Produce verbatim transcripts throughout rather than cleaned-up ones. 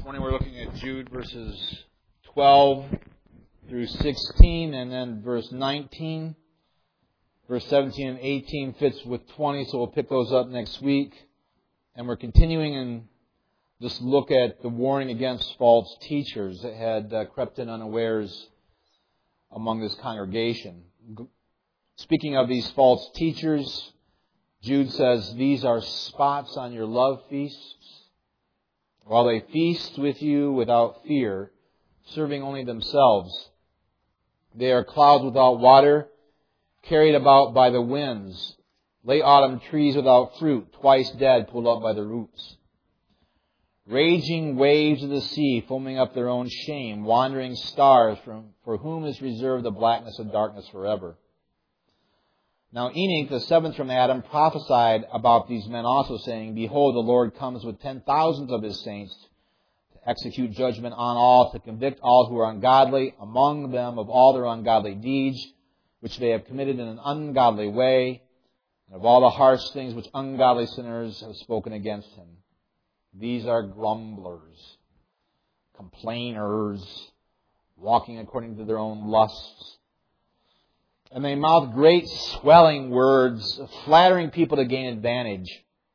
This morning we're looking at Jude verses twelve through sixteen and then verse nineteen. Verse seventeen and eighteen fits with twenty, so we'll pick those up next week. And we're continuing in this look at the warning against false teachers that had uh, crept in unawares among this congregation. Speaking of these false teachers, Jude says, "These are spots on your love feasts, while they feast with you without fear, serving only themselves. They are clouds without water, carried about by the winds, late autumn trees without fruit, twice dead, pulled up by the roots. Raging waves of the sea, foaming up their own shame, wandering stars, from, for whom is reserved the blackness of darkness forever." Now Enoch, the seventh from Adam, prophesied about these men also, saying, "Behold, the Lord comes with ten thousands of His saints to execute judgment on all, to convict all who are ungodly, among them of all their ungodly deeds, which they have committed in an ungodly way, and of all the harsh things which ungodly sinners have spoken against Him. These are grumblers, complainers, walking according to their own lusts. And they mouth great swelling words, flattering people to gain advantage.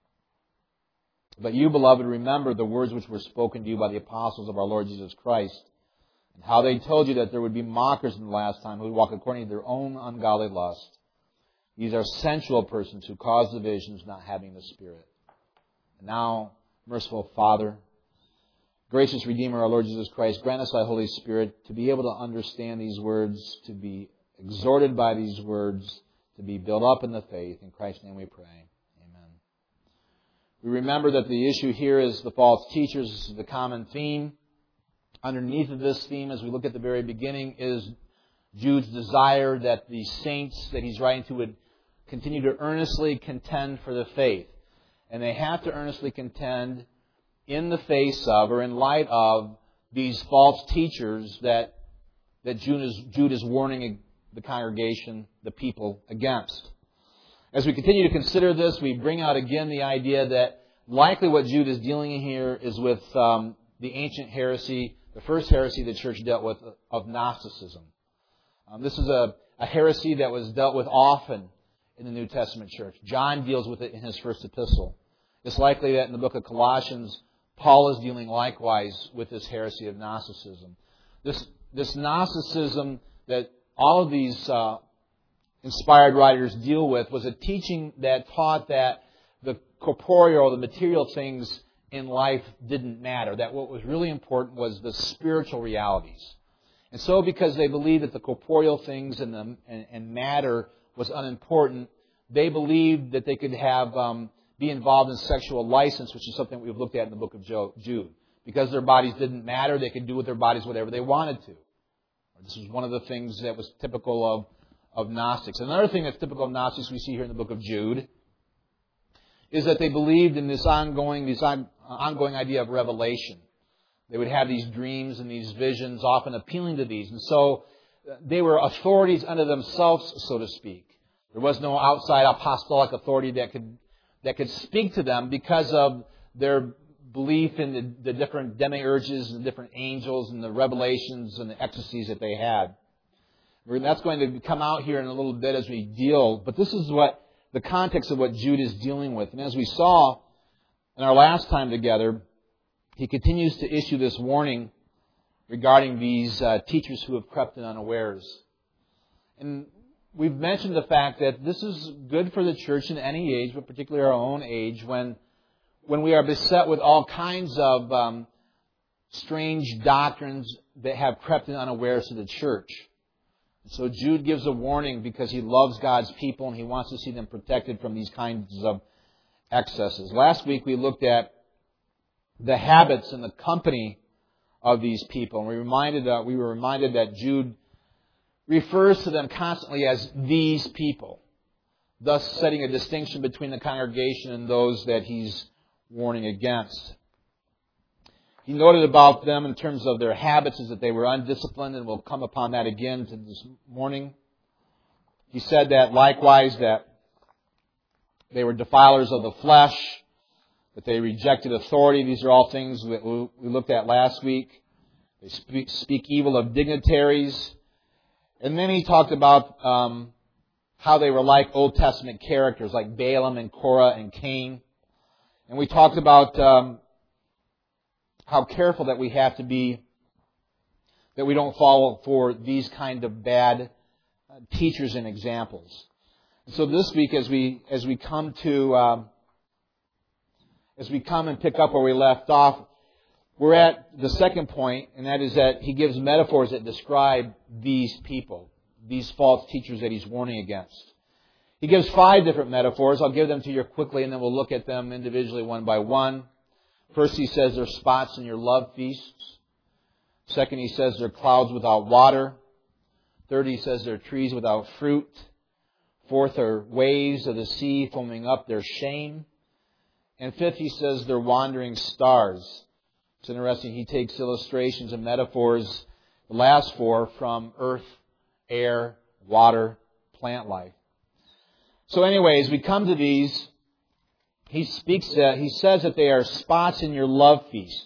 But you, beloved, remember the words which were spoken to you by the apostles of our Lord Jesus Christ, and how they told you that there would be mockers in the last time who would walk according to their own ungodly lust. These are sensual persons who cause divisions, not having the Spirit. And now, merciful Father, gracious Redeemer, our Lord Jesus Christ, grant us thy Holy Spirit to be able to understand these words, to be exhorted by these words, to be built up in the faith. In Christ's name we pray. Amen. We remember that the issue here is the false teachers. This is the common theme. Underneath of this theme, as we look at the very beginning, is Jude's desire that the saints that he's writing to would continue to earnestly contend for the faith. And they have to earnestly contend in the face of, or in light of, these false teachers that, that Jude is, Jude is warning the congregation, the people, against. As we continue to consider this, we bring out again the idea that likely what Jude is dealing here is with um, the ancient heresy, the first heresy the church dealt with, of Gnosticism. Um, this is a, a heresy that was dealt with often in the New Testament church. John deals with it in his first epistle. It's likely that in the book of Colossians, Paul is dealing likewise with this heresy of Gnosticism. This, this Gnosticism that all of these uh, inspired writers deal with was a teaching that taught that the corporeal, the material things in life didn't matter. That what was really important was the spiritual realities. And so because they believed that the corporeal things and, the, and, and matter was unimportant, they believed that they could have um, be involved in sexual license, which is something we've looked at in the book of Jude. Because their bodies didn't matter, they could do with their bodies whatever they wanted to. This is one of the things that was typical of, of Gnostics. Another thing that's typical of Gnostics we see here in the book of Jude is that they believed in this ongoing, this on, ongoing idea of revelation. They would have these dreams and these visions, often appealing to these. And so they were authorities unto themselves, so to speak. There was no outside apostolic authority that could that could speak to them because of their belief in the, the different demiurges and the different angels and the revelations and the ecstasies that they had. That's going to come out here in a little bit as we deal. But this is what the context of what Jude is dealing with. And as we saw in our last time together, he continues to issue this warning regarding these uh, teachers who have crept in unawares. And we've mentioned the fact that this is good for the church in any age, but particularly our own age, when when we are beset with all kinds of um, strange doctrines that have crept in unawares to the church. So Jude gives a warning because he loves God's people and he wants to see them protected from these kinds of excesses. Last week we looked at the habits and the company of these people. And we reminded uh, we were reminded that Jude refers to them constantly as these people, thus setting a distinction between the congregation and those that he's warning against. He noted about them in terms of their habits is that they were undisciplined, and we'll come upon that again this morning. He said that likewise that they were defilers of the flesh, that they rejected authority. These are all things that we looked at last week. They speak, speak evil of dignitaries. And then he talked about um, how they were like Old Testament characters, like Balaam and Korah and Cain. And we talked about um, how careful that we have to be, that we don't fall for these kind of bad uh, teachers and examples. And so this week, as we as we come to um, as we come and pick up where we left off, we're at the second point, and that is that he gives metaphors that describe these people, these false teachers that he's warning against. He gives five different metaphors. I'll give them to you quickly, and then we'll look at them individually one by one. First, he says they're spots in your love feasts. Second, he says they're clouds without water. Third, he says they're trees without fruit. Fourth, are waves of the sea foaming up their shame. And fifth, he says they're wandering stars. It's interesting, he takes illustrations and metaphors, the last four, from earth, air, water, plant life. So anyways, we come to these. He speaks. Uh, he says that they are spots in your love feast.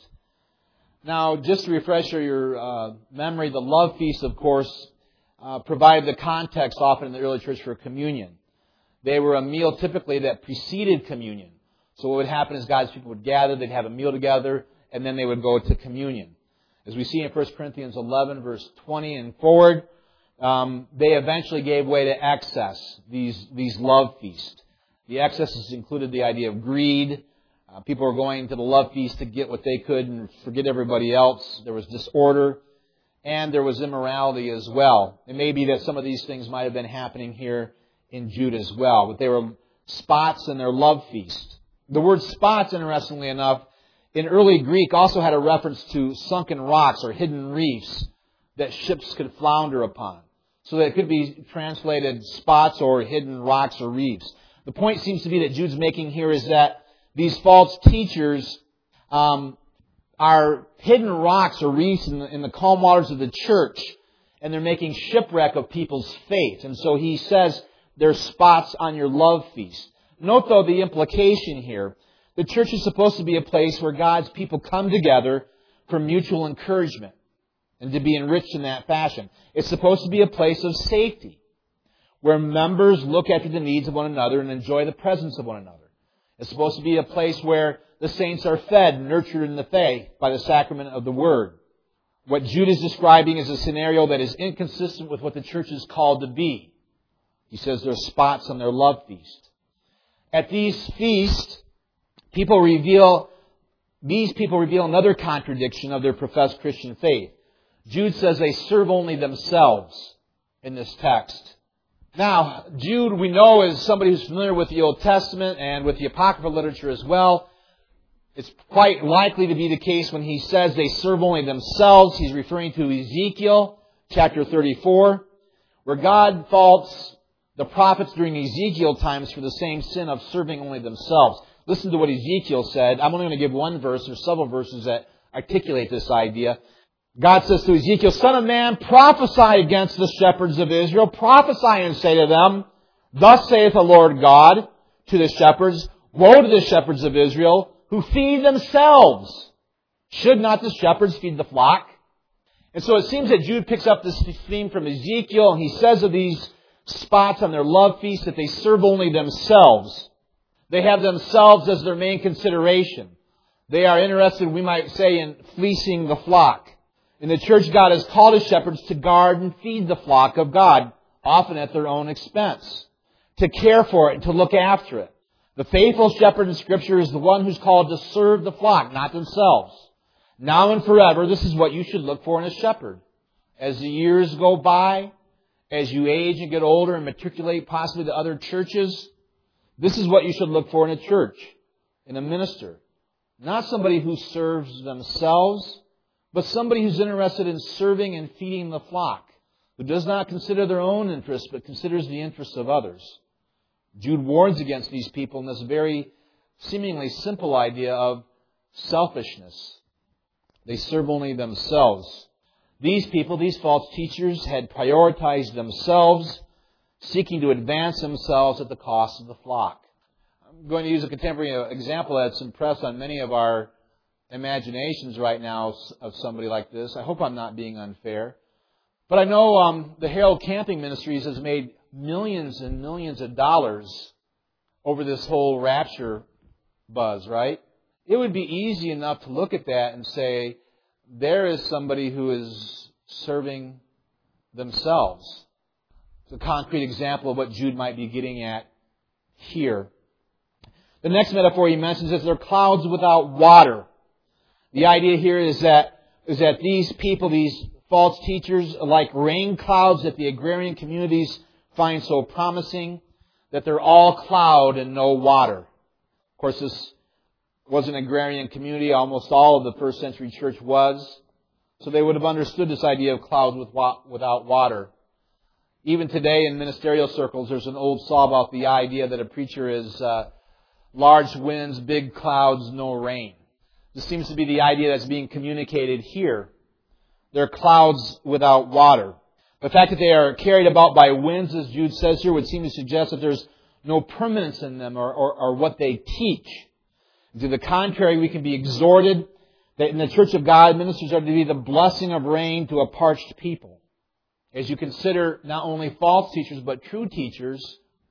Now, just to refresh your uh, memory, the love feast, of course, uh, provided the context often in the early church for communion. They were a meal typically that preceded communion. So what would happen is God's people would gather, they'd have a meal together, and then they would go to communion. As we see in First Corinthians eleven, verse twenty and forward, um, they eventually gave way to excess, these, these love feasts. The excesses included the idea of greed. Uh, people were going to the love feast to get what they could and forget everybody else. There was disorder, and there was immorality as well. It may be that some of these things might have been happening here in Jude as well, but they were spots in their love feast. The word spots, interestingly enough, in early Greek also had a reference to sunken rocks or hidden reefs that ships could flounder upon. So that it could be translated spots or hidden rocks or reefs. The point seems to be that Jude's making here is that these false teachers um, are hidden rocks or reefs in the, in the calm waters of the church, and they're making shipwreck of people's faith. And so he says they're spots on your love feast. Note, though, the implication here. The church is supposed to be a place where God's people come together for mutual encouragement and to be enriched in that fashion. It's supposed to be a place of safety, where members look after the needs of one another and enjoy the presence of one another. It's supposed to be a place where the saints are fed and nurtured in the faith by the sacrament of the Word. What Jude is describing is a scenario that is inconsistent with what the church is called to be. He says there are spots on their love feast. At these feasts, people reveal, these people reveal another contradiction of their professed Christian faith. Jude says they serve only themselves in this text. Now, Jude, we know, is somebody who's familiar with the Old Testament and with the Apocryphal literature as well. It's quite likely to be the case when he says they serve only themselves. He's referring to Ezekiel chapter thirty-four, where God faults the prophets during Ezekiel times for the same sin of serving only themselves. Listen to what Ezekiel said. I'm only going to give one verse. There's several verses that articulate this idea. God says to Ezekiel, "Son of man, prophesy against the shepherds of Israel. Prophesy and say to them, Thus saith the Lord God to the shepherds, Woe to the shepherds of Israel, who feed themselves. Should not the shepherds feed the flock?" And so it seems that Jude picks up this theme from Ezekiel, and he says of these spots on their love feast that they serve only themselves. They have themselves as their main consideration. They are interested, we might say, in fleecing the flock. In the church, God has called His shepherds to guard and feed the flock of God, often at their own expense, to care for it and to look after it. The faithful shepherd in Scripture is the one who's called to serve the flock, not themselves. Now and forever, this is what you should look for in a shepherd. As the years go by, as you age and get older and matriculate possibly to other churches, this is what you should look for in a church, in a minister. Not somebody who serves themselves, but somebody who's interested in serving and feeding the flock, who does not consider their own interests, but considers the interests of others. Jude warns against these people in this very seemingly simple idea of selfishness. They serve only themselves. These people, these false teachers, had prioritized themselves, seeking to advance themselves at the cost of the flock. I'm going to use a contemporary example that's impressed on many of our imaginations right now of somebody like this. I hope I'm not being unfair. But I know um, the Herald Camping Ministries has made millions and millions of dollars over this whole rapture buzz, right? It would be easy enough to look at that and say, there is somebody who is serving themselves. It's a concrete example of what Jude might be getting at here. The next metaphor he mentions is they're clouds without water. The idea here is that is that these people, these false teachers, are like rain clouds that the agrarian communities find so promising, that they're all cloud and no water. Of course, this was an agrarian community. Almost all of the first century church was. So they would have understood this idea of clouds with wa- without water. Even today in ministerial circles, there's an old saw about the idea that a preacher is uh, large winds, big clouds, no rain. This seems to be the idea that's being communicated here. They're clouds without water. The fact that they are carried about by winds, as Jude says here, would seem to suggest that there's no permanence in them or, or, or what they teach. To the contrary, we can be exhorted that in the Church of God, ministers are to be the blessing of rain to a parched people. As you consider not only false teachers, but true teachers,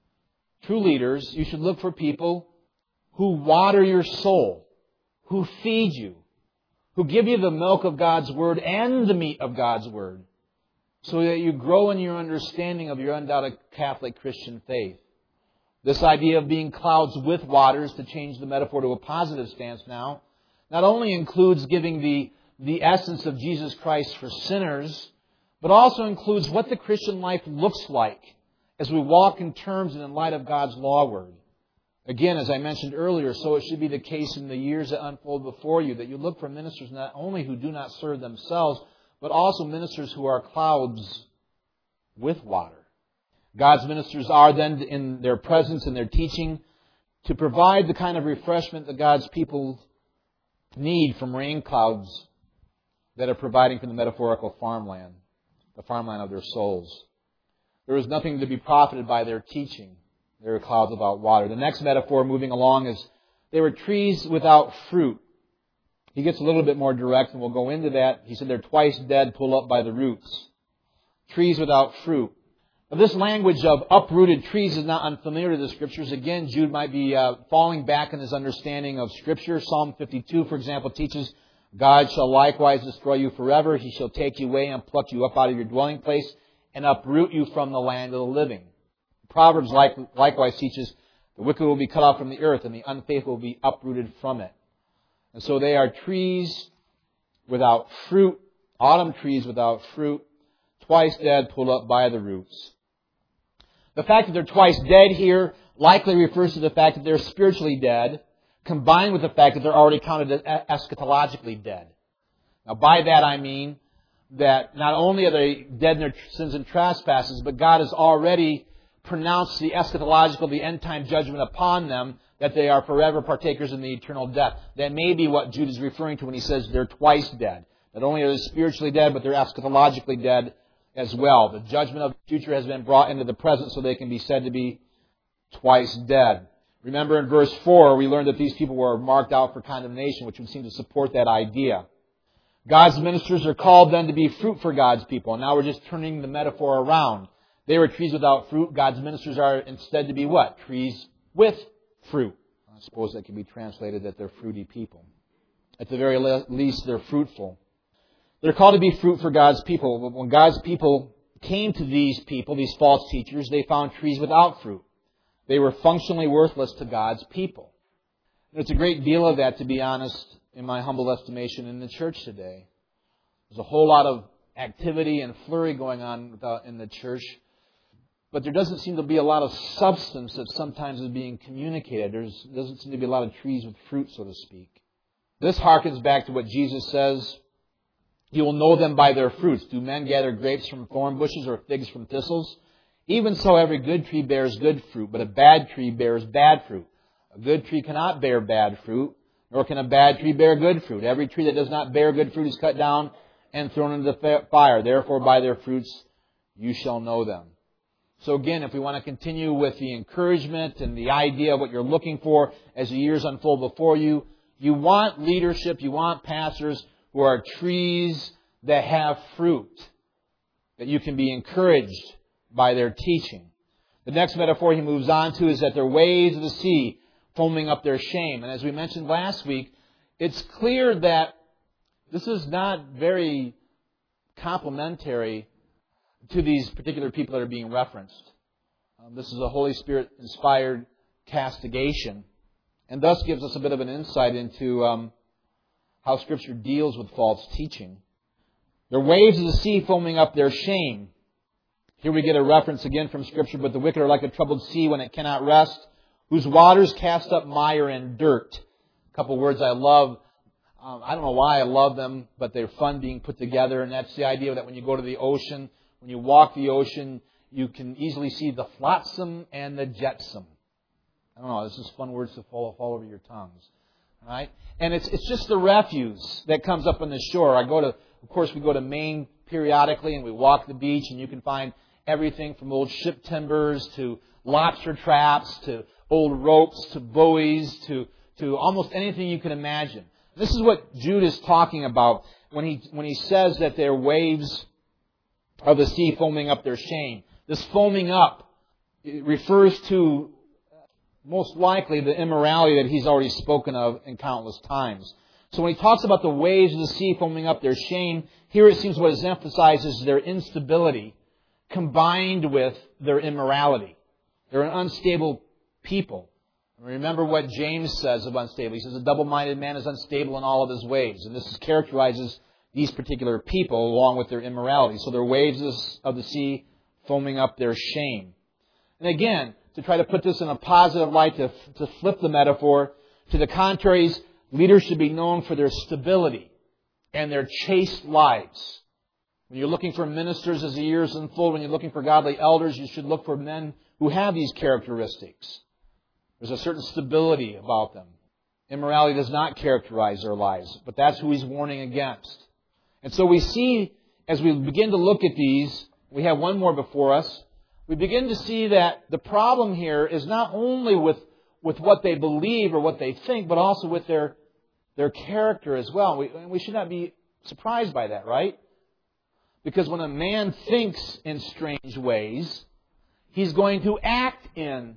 true leaders, you should look for people who water your soul, who feed you, who give you the milk of God's Word and the meat of God's Word, so that you grow in your understanding of your undoubted Catholic Christian faith. This idea of being clouds with waters, to change the metaphor to a positive stance now, not only includes giving the, the essence of Jesus Christ for sinners, but also includes what the Christian life looks like as we walk in terms and in light of God's law word. Again, as I mentioned earlier, so it should be the case in the years that unfold before you, that you look for ministers not only who do not serve themselves, but also ministers who are clouds with water. God's ministers are then, in their presence and their teaching, to provide the kind of refreshment that God's people need from rain clouds that are providing from the metaphorical farmland, the farmland of their souls. There is nothing to be profited by their teaching. They were clouds without water. The next metaphor moving along is they were trees without fruit. He gets a little bit more direct, and we'll go into that. He said they're twice dead, pulled up by the roots. Trees without fruit. Now, this language of uprooted trees is not unfamiliar to the Scriptures. Again, Jude might be uh, falling back in his understanding of Scripture. Psalm fifty-two, for example, teaches, God shall likewise destroy you forever. He shall take you away and pluck you up out of your dwelling place and uproot you from the land of the living. Proverbs like, likewise teaches, the wicked will be cut off from the earth and the unfaithful will be uprooted from it. And so they are trees without fruit, autumn trees without fruit, twice dead, pulled up by the roots. The fact that they're twice dead here likely refers to the fact that they're spiritually dead, combined with the fact that they're already counted as eschatologically dead. Now, by that I mean that not only are they dead in their sins and trespasses, but God has already pronounced the eschatological, the end-time judgment upon them, that they are forever partakers in the eternal death. That may be what Jude is referring to when he says they're twice dead. Not only are they spiritually dead, but they're eschatologically dead as well. The judgment of the future has been brought into the present so they can be said to be twice dead. Remember in verse four, we learned that these people were marked out for condemnation, which would seem to support that idea. God's ministers are called then to be fruit for God's people. And now we're just turning the metaphor around. They were trees without fruit. God's ministers are instead to be what? Trees with fruit. I suppose that can be translated that they're fruity people. At the very least, they're fruitful. They're called to be fruit for God's people. But when God's people came to these people, these false teachers, they found trees without fruit. They were functionally worthless to God's people. And it's a great deal of that, to be honest, in my humble estimation, in the church today. There's a whole lot of activity and flurry going on in the church, but there doesn't seem to be a lot of substance that sometimes is being communicated. There doesn't seem to be a lot of trees with fruit, so to speak. This harkens back to what Jesus says, you will know them by their fruits. Do men gather grapes from thorn bushes or figs from thistles? Even so, every good tree bears good fruit, but a bad tree bears bad fruit. A good tree cannot bear bad fruit, nor can a bad tree bear good fruit. Every tree that does not bear good fruit is cut down and thrown into the fire. Therefore, by their fruits you shall know them. So again, if we want to continue with the encouragement and the idea of what you're looking for as the years unfold before you, you want leadership, you want pastors who are trees that have fruit, that you can be encouraged by their teaching. The next metaphor he moves on to is that they're waves of the sea foaming up their shame. And as we mentioned last week, it's clear that this is not very complimentary to these particular people that are being referenced. Um, this is a Holy Spirit-inspired castigation, and thus gives us a bit of an insight into um, how Scripture deals with false teaching. They're waves of the sea foaming up their shame. Here we get a reference again from Scripture, but the wicked are like a troubled sea when it cannot rest, whose waters cast up mire and dirt. A couple of words I love. Um, I don't know why I love them, but they're fun being put together, and that's the idea that when you go to the ocean, when you walk the ocean, you can easily see the flotsam and the jetsam. I don't know, this is fun words to fall, fall over your tongues. All right? And it's it's just the refuse that comes up on the shore. I go to, of course, we go to Maine periodically, and we walk the beach, and you can find everything from old ship timbers to lobster traps to old ropes to buoys to, to almost anything you can imagine. This is what Jude is talking about when he when he says that they're waves of the sea foaming up their shame. This foaming up, it refers to most likely the immorality that he's already spoken of in countless times. So when he talks about the waves of the sea foaming up their shame, here it seems what is emphasized is their instability combined with their immorality. They're an unstable people. Remember what James says of unstable. He says a double-minded man is unstable in all of his ways. And this characterizes these particular people along with their immorality. So they're waves of the sea foaming up their shame. And again, to try to put this in a positive light, to, to flip the metaphor, to the contraries, leaders should be known for their stability and their chaste lives. When you're looking for ministers as the years unfold, when you're looking for godly elders, you should look for men who have these characteristics. There's a certain stability about them. Immorality does not characterize their lives, but that's who he's warning against. And so we see, as we begin to look at these, we have one more before us, we begin to see that the problem here is not only with, with what they believe or what they think, but also with their, their character as well. We, we should not be surprised by that, right? Because when a man thinks in strange ways, he's going to act in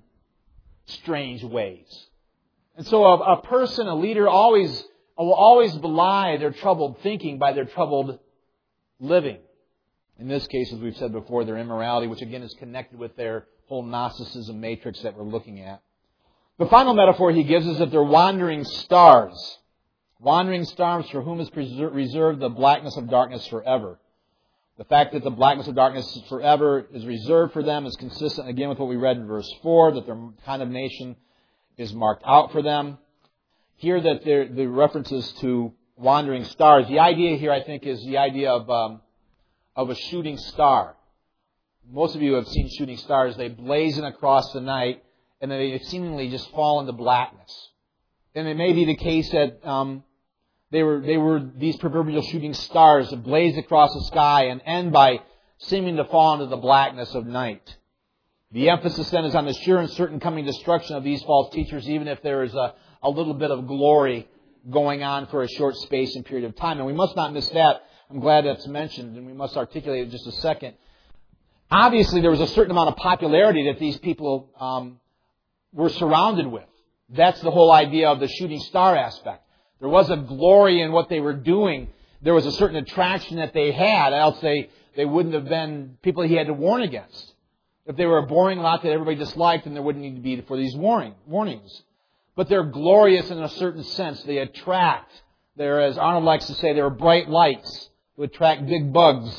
strange ways. And so a, a person, a leader, always will always belie their troubled thinking by their troubled living. In this case, as we've said before, their immorality, which again is connected with their whole Gnosticism matrix that we're looking at. The final metaphor he gives is that they're wandering stars. Wandering stars for whom is reserved the blackness of darkness forever. The fact that the blackness of darkness forever is reserved for them is consistent, again, with what we read in verse four, that their condemnation is marked out for them. Here, that the references to wandering stars. The idea here, I think, is the idea of um, of a shooting star. Most of you have seen shooting stars. They blazon across the night, and then they seemingly just fall into blackness. And it may be the case that um, They were, they were these proverbial shooting stars that blaze across the sky and end by seeming to fall into the blackness of night. The emphasis then is on the sure and certain coming destruction of these false teachers, even if there is a, a little bit of glory going on for a short space and period of time. And we must not miss that. I'm glad that's mentioned, and we must articulate it in just a second. Obviously, there was a certain amount of popularity that these people um, were surrounded with. That's the whole idea of the shooting star aspect. There was a glory in what they were doing. There was a certain attraction that they had, else they, they wouldn't have been people he had to warn against. If they were a boring lot that everybody disliked, then there wouldn't need to be for these warning, warnings. But they're glorious in a certain sense. They attract. They're, as Arnold likes to say, they're bright lights who attract big bugs.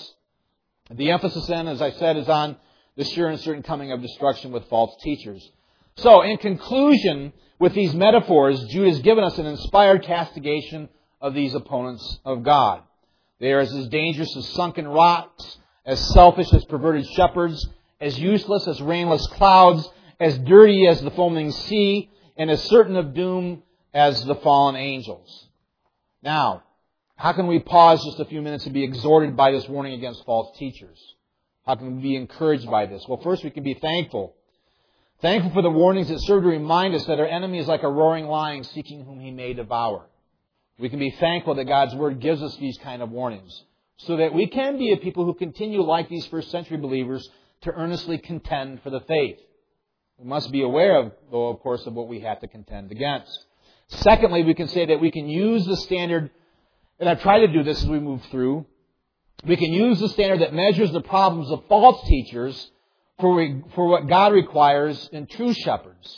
The emphasis then, as I said, is on the sure and certain coming of destruction with false teachers. So, in conclusion, with these metaphors, Jude has given us an inspired castigation of these opponents of God. They are as dangerous as sunken rocks, as selfish as perverted shepherds, as useless as rainless clouds, as dirty as the foaming sea, and as certain of doom as the fallen angels. Now, how can we pause just a few minutes to be exhorted by this warning against false teachers? How can we be encouraged by this? Well, first we can be thankful. Thankful for the warnings that serve to remind us that our enemy is like a roaring lion seeking whom he may devour. We can be thankful that God's Word gives us these kind of warnings so that we can be a people who continue, like these first century believers, to earnestly contend for the faith. We must be aware, of, though, of course, of what we have to contend against. Secondly, we can say that we can use the standard, and I've tried to do this as we move through, we can use the standard that measures the problems of false teachers for, we, for what God requires in true shepherds.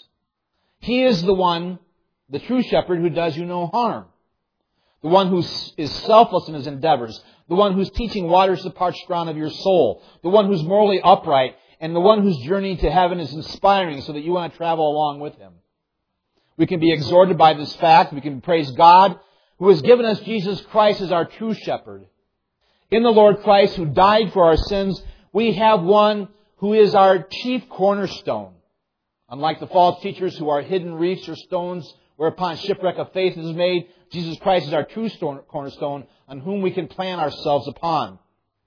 He is the one, the true shepherd, who does you no harm. The one who is selfless in his endeavors. The one who's teaching waters the parched ground of your soul. The one who's morally upright. And the one whose journey to heaven is inspiring so that you want to travel along with him. We can be exhorted by this fact. We can praise God who has given us Jesus Christ as our true shepherd. In the Lord Christ who died for our sins, we have one who is our chief cornerstone. Unlike the false teachers who are hidden reefs or stones whereupon shipwreck of faith is made, Jesus Christ is our true cornerstone on whom we can plan ourselves upon.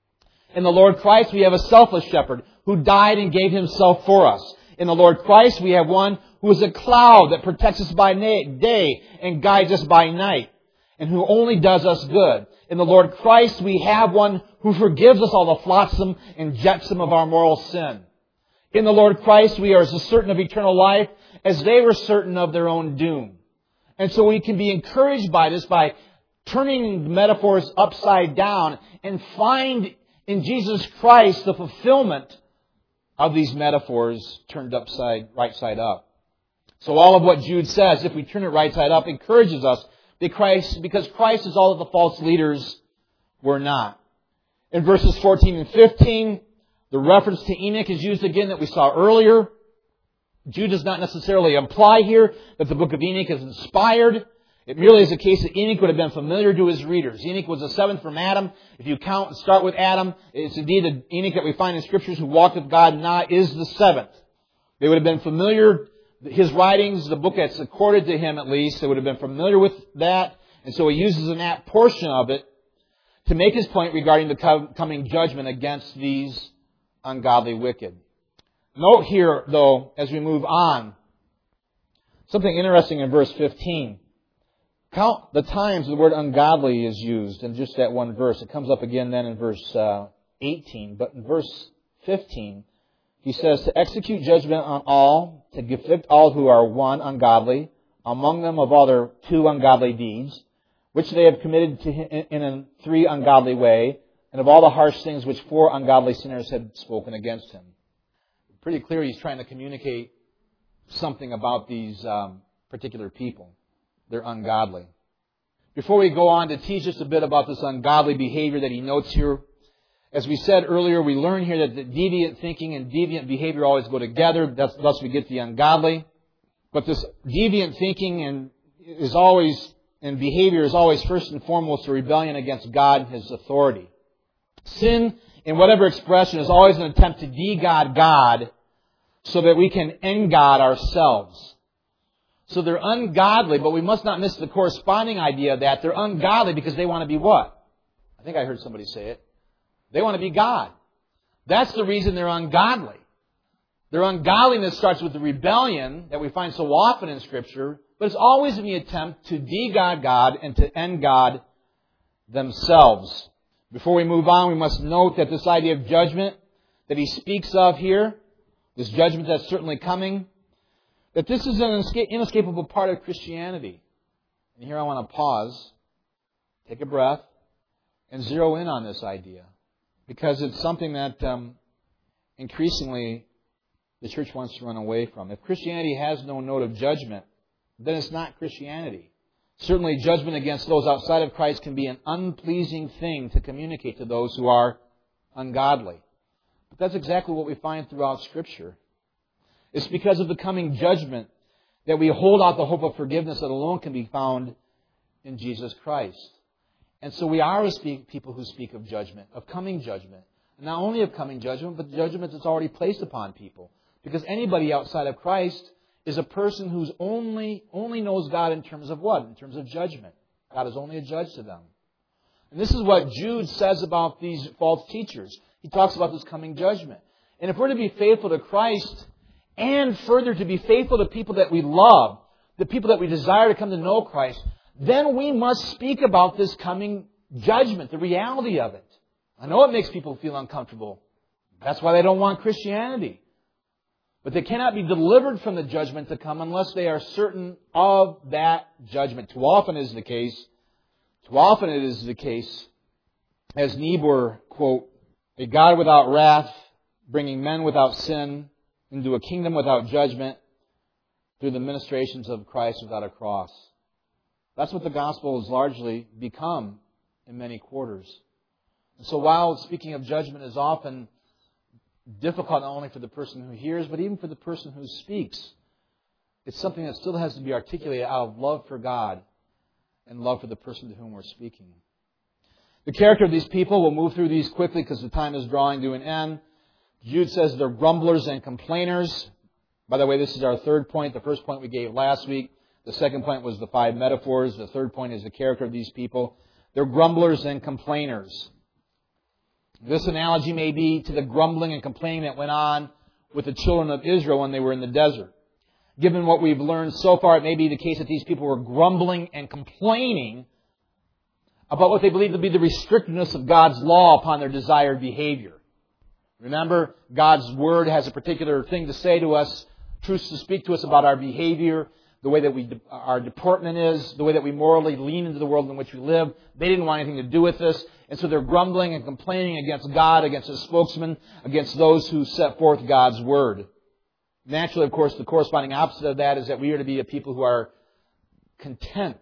In the Lord Christ, we have a selfless shepherd who died and gave himself for us. In the Lord Christ, we have one who is a cloud that protects us by day and guides us by night, and who only does us good. In the Lord Christ, we have one who forgives us all the flotsam and jetsam of our moral sin. In the Lord Christ, we are as certain of eternal life as they were certain of their own doom. And so we can be encouraged by this by turning the metaphors upside down and find in Jesus Christ the fulfillment of these metaphors turned upside, right side up. So all of what Jude says, if we turn it right side up, encourages us because Christ is all that the false leaders were not. In verses fourteen and fifteen, the reference to Enoch is used again that we saw earlier. Jude does not necessarily imply here that the book of Enoch is inspired. It merely is a case that Enoch would have been familiar to his readers. Enoch was the seventh from Adam. If you count and start with Adam, it's indeed the Enoch that we find in Scriptures who walked with God now is the seventh. They would have been familiar, his writings, the book that's accorded to him at least, they would have been familiar with that. And so he uses an apt portion of it to make his point regarding the coming judgment against these ungodly wicked. Note here, though, as we move on, something interesting in verse fifteen. Count the times the word ungodly is used in just that one verse. It comes up again then in verse uh, eighteen. But in verse fifteen, he says, to execute judgment on all, to convict all who are one ungodly, among them of all their two ungodly deeds, which they have committed to him in a three ungodly way, and of all the harsh things which four ungodly sinners had spoken against him. Pretty clear he's trying to communicate something about these um, particular people. They're ungodly. Before we go on to teach us a bit about this ungodly behavior that he notes here, as we said earlier, we learn here that the deviant thinking and deviant behavior always go together. Thus, thus we get the ungodly. But this deviant thinking and is always and behavior is always first and foremost a rebellion against God and His authority. Sin, in whatever expression, is always an attempt to de-God God so that we can en-God ourselves. So they're ungodly, but we must not miss the corresponding idea of that they're ungodly because they want to be what? I think I heard somebody say it. They want to be God. That's the reason they're ungodly. Their ungodliness starts with the rebellion that we find so often in Scripture, but it's always in the attempt to de-God God and to end God themselves. Before we move on, we must note that this idea of judgment that he speaks of here, this judgment that's certainly coming, that this is an inescapable part of Christianity. And here I want to pause, take a breath, and zero in on this idea. Because it's something that um, increasingly the church wants to run away from. If Christianity has no note of judgment, then it's not Christianity. Certainly judgment against those outside of Christ can be an unpleasing thing to communicate to those who are ungodly. But that's exactly what we find throughout Scripture. It's because of the coming judgment that we hold out the hope of forgiveness that alone can be found in Jesus Christ. And so we are a speak, people who speak of judgment, of coming judgment. And not only of coming judgment, but the judgment that's already placed upon people. Because anybody outside of Christ is a person who only, only knows God in terms of what? In terms of judgment. God is only a judge to them. And this is what Jude says about these false teachers. He talks about this coming judgment. And if we're to be faithful to Christ, and further to be faithful to people that we love, the people that we desire to come to know Christ, then we must speak about this coming judgment, the reality of it. I know it makes people feel uncomfortable. That's why they don't want Christianity. But they cannot be delivered from the judgment to come unless they are certain of that judgment. Too often is the case, too often it is the case, as Niebuhr, quote, a God without wrath, bringing men without sin into a kingdom without judgment through the ministrations of Christ without a cross. That's what the gospel has largely become in many quarters. And so while speaking of judgment is often difficult not only for the person who hears, but even for the person who speaks, it's something that still has to be articulated out of love for God and love for the person to whom we're speaking. The character of these people, we'll move through these quickly because the time is drawing to an end. Jude says they're grumblers and complainers. By the way, this is our third point. The first point we gave last week. The second point was the five metaphors. The third point is the character of these people. They're grumblers and complainers. This analogy may be to the grumbling and complaining that went on with the children of Israel when they were in the desert. Given what we've learned so far, it may be the case that these people were grumbling and complaining about what they believe to be the restrictiveness of God's law upon their desired behavior. Remember, God's Word has a particular thing to say to us, truths to speak to us about our behavior, the way that we, our deportment is, the way that we morally lean into the world in which we live. They didn't want anything to do with this. And so they're grumbling and complaining against God, against His spokesman, against those who set forth God's Word. Naturally, of course, the corresponding opposite of that is that we are to be a people who are content,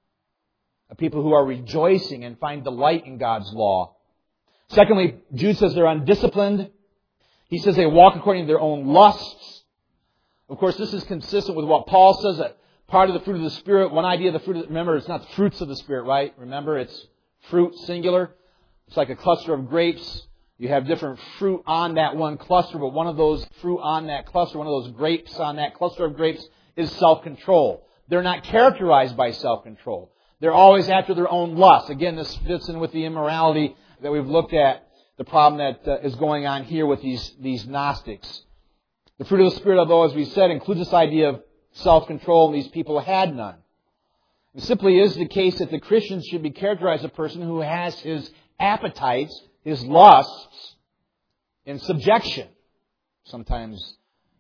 a people who are rejoicing and find delight in God's law. Secondly, Jude says they're undisciplined. He says they walk according to their own lusts. Of course, this is consistent with what Paul says, that part of the fruit of the Spirit, one idea of the fruit of the, remember, it's not fruits of the Spirit, right? Remember, it's fruit, singular. It's like a cluster of grapes. You have different fruit on that one cluster, but one of those fruit on that cluster, one of those grapes on that cluster of grapes is self-control. They're not characterized by self-control. They're always after their own lust. Again, this fits in with the immorality that we've looked at, the problem that uh, is going on here with these, these Gnostics. The fruit of the Spirit, although, as we said, includes this idea of self-control, and these people had none. It simply is the case that the Christian should be characterized as a person who has his appetites, his lusts, in subjection. Sometimes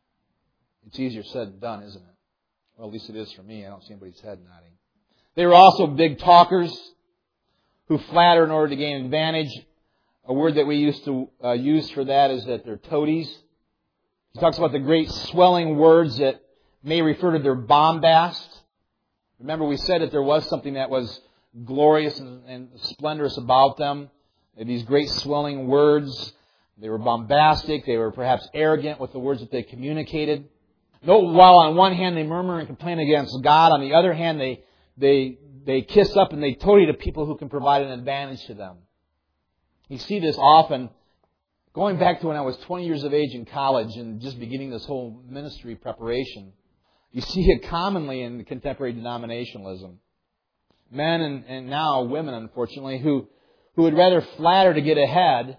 it's easier said than done, isn't it? Well, at least it is for me. I don't see anybody's head nodding. They were also big talkers who flatter in order to gain advantage. A word that we used to uh, use for that is that they're toadies. He talks about the great swelling words that may refer to their bombast. Remember, we said that there was something that was glorious and, and splendorous about them. These great swelling words. They were bombastic. They were perhaps arrogant with the words that they communicated. Note, while on one hand they murmur and complain against God, on the other hand they they they kiss up and they toady to people who can provide an advantage to them. You see this often. Going back to when I was twenty years of age in college and just beginning this whole ministry preparation, you see it commonly in contemporary denominationalism. Men and, and now women, unfortunately, who, who would rather flatter to get ahead,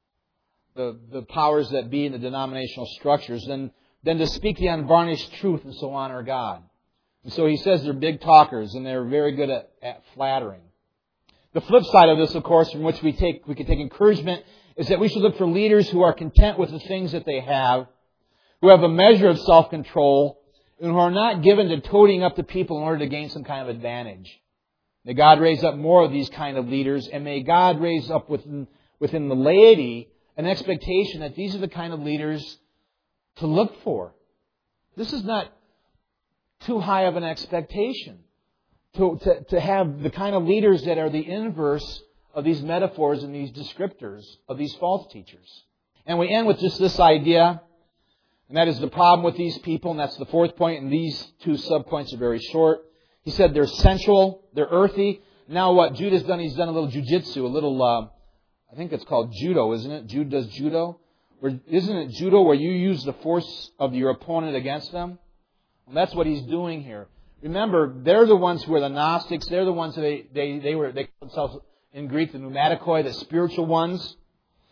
the, the powers that be in the denominational structures, than, than to speak the unvarnished truth and so honor God. And so he says they're big talkers and they're very good at, at flattering. The flip side of this, of course, from which we take we can take encouragement, is that we should look for leaders who are content with the things that they have, who have a measure of self-control, and who are not given to toadying up to people in order to gain some kind of advantage. May God raise up more of these kind of leaders, and may God raise up within, within the laity an expectation that these are the kind of leaders to look for. This is not too high of an expectation. To, to, to have the kind of leaders that are the inverse of these metaphors and these descriptors of these false teachers. And we end with just this idea, and that is the problem with these people, and that's the fourth point, and these two subpoints are very short. He said they're sensual, they're earthy. Now what Jude has done, he's done a little jujitsu, a little, uh, I think it's called judo, isn't it? Jude does judo. Where, isn't it judo where you use the force of your opponent against them? Well, that's what he's doing here. Remember, they're the ones who are the Gnostics. They're the ones that they, they, they were, they call themselves in Greek the pneumatikoi, the spiritual ones.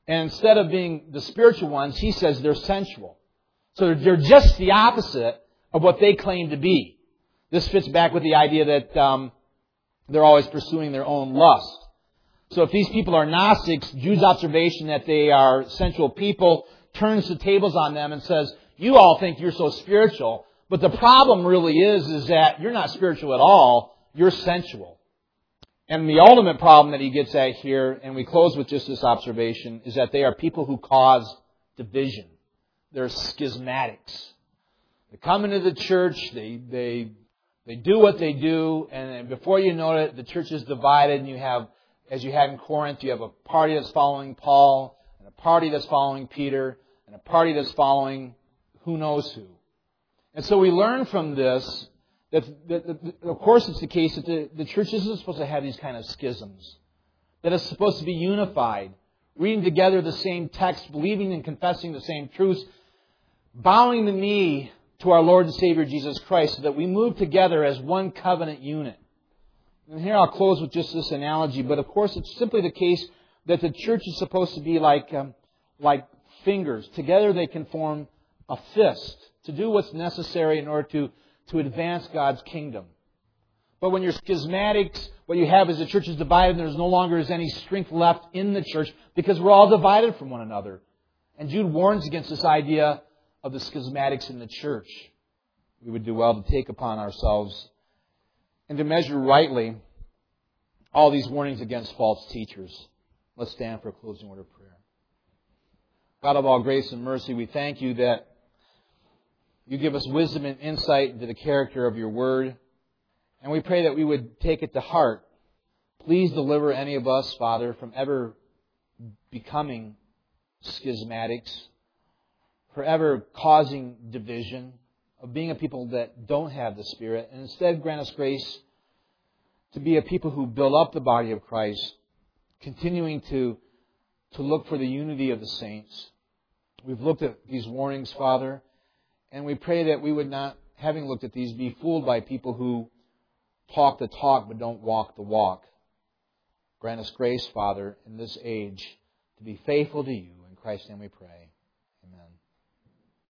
And instead of being the spiritual ones, he says they're sensual. So they're just the opposite of what they claim to be. This fits back with the idea that um, they're always pursuing their own lust. So if these people are Gnostics, Jude's observation that they are sensual people turns the tables on them and says, you all think you're so spiritual, but the problem really is, is that you're not spiritual at all, you're sensual. And the ultimate problem that he gets at here, and we close with just this observation, is that they are people who cause division. They're schismatics. They come into the church, they they they do what they do, and before you know it, the church is divided, and you have, as you had in Corinth, you have a party that's following Paul, and a party that's following Peter, and a party that's following who knows who. And so we learn from this that, that, that of course, it's the case that the, the church isn't supposed to have these kind of schisms. That it's supposed to be unified, reading together the same text, believing and confessing the same truths, bowing the knee to our Lord and Savior Jesus Christ, so that we move together as one covenant unit. And here I'll close with just this analogy, but of course it's simply the case that the church is supposed to be like um, like fingers. Together they can form a fist to do what's necessary in order to, to advance God's kingdom. But when you're schismatics, what you have is the church is divided and there's no longer is any strength left in the church because we're all divided from one another. And Jude warns against this idea of the schismatics in the church. We would do well to take upon ourselves and to measure rightly all these warnings against false teachers. Let's stand for a closing word of prayer. God of all grace and mercy, we thank you that you give us wisdom and insight into the character of your word. And we pray that we would take it to heart. Please deliver any of us, Father, from ever becoming schismatics, forever causing division, of being a people that don't have the Spirit, and instead grant us grace to be a people who build up the body of Christ, continuing to, to look for the unity of the saints. We've looked at these warnings, Father, and we pray that we would not, having looked at these, be fooled by people who talk the talk but don't walk the walk. Grant us grace, Father, in this age to be faithful to you. In Christ's name we pray. Amen.